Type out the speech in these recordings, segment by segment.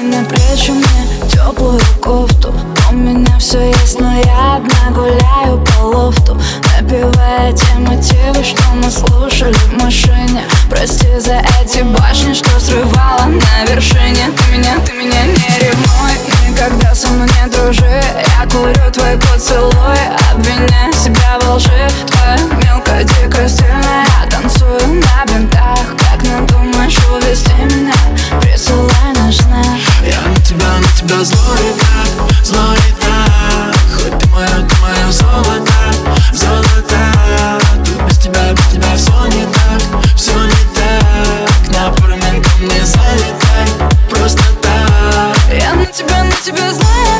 на плечи мне теплую кофту. У меня все есть, но я одна гуляю по лофту, напевая те мотивы, что мы слушали в машине. Прости за эти башни, что срывала на вершине. Ты меня не ревнуй, никогда со мной не дружи. Я курю твои поцелуи, обвиняя себя во лжи. Твоя мелкая, дикая, стильная, я танцую на бинтах. Как надумаешь увести меня, присылай наш знак. Я на тебя злой так, злой так. Хоть ты мое золото, золото. Тут без тебя все не так, все не так. На пару минут ко мне залетай, просто так. Я на тебя злая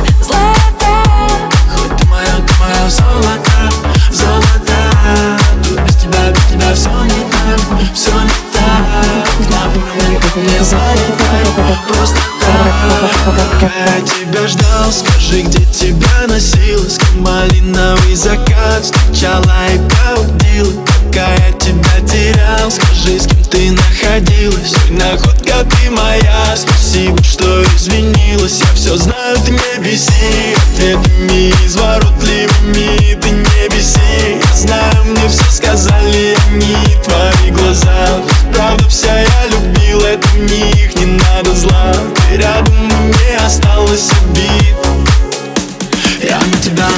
так. Хоть ты мое золото, золото. Тут без тебя все не так, все не так. На пару минут ко мне залетай, просто так. Я тебя ждал, скажи, где тебя носилась. Как малиновый закат встречала и проводила. Пока я тебя терял, скажи, с кем ты находилась. Ой, находка ты моя, спасибо, что извинилась. Я все знаю, ты не беси ответами изворотливыми, ты не беси. Я знаю, мне все сказали они, твои глаза. Правда вся я любил, это в них не надо зла. Ты рядом, мне осталось обид. Я на тебя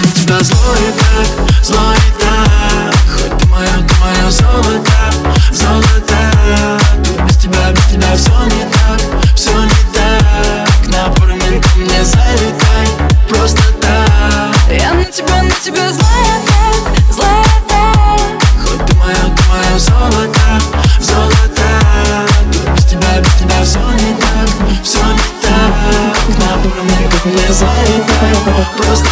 злой так. Хоть ты мое золото, золото. Тут без тебя все не так, все не так. На пару минут ко мне залетай, просто так. Я на тебя злая так. Хоть ты мое золото, золото. Тут без тебя все не так, все не так. На пару минут ко мне залетай, просто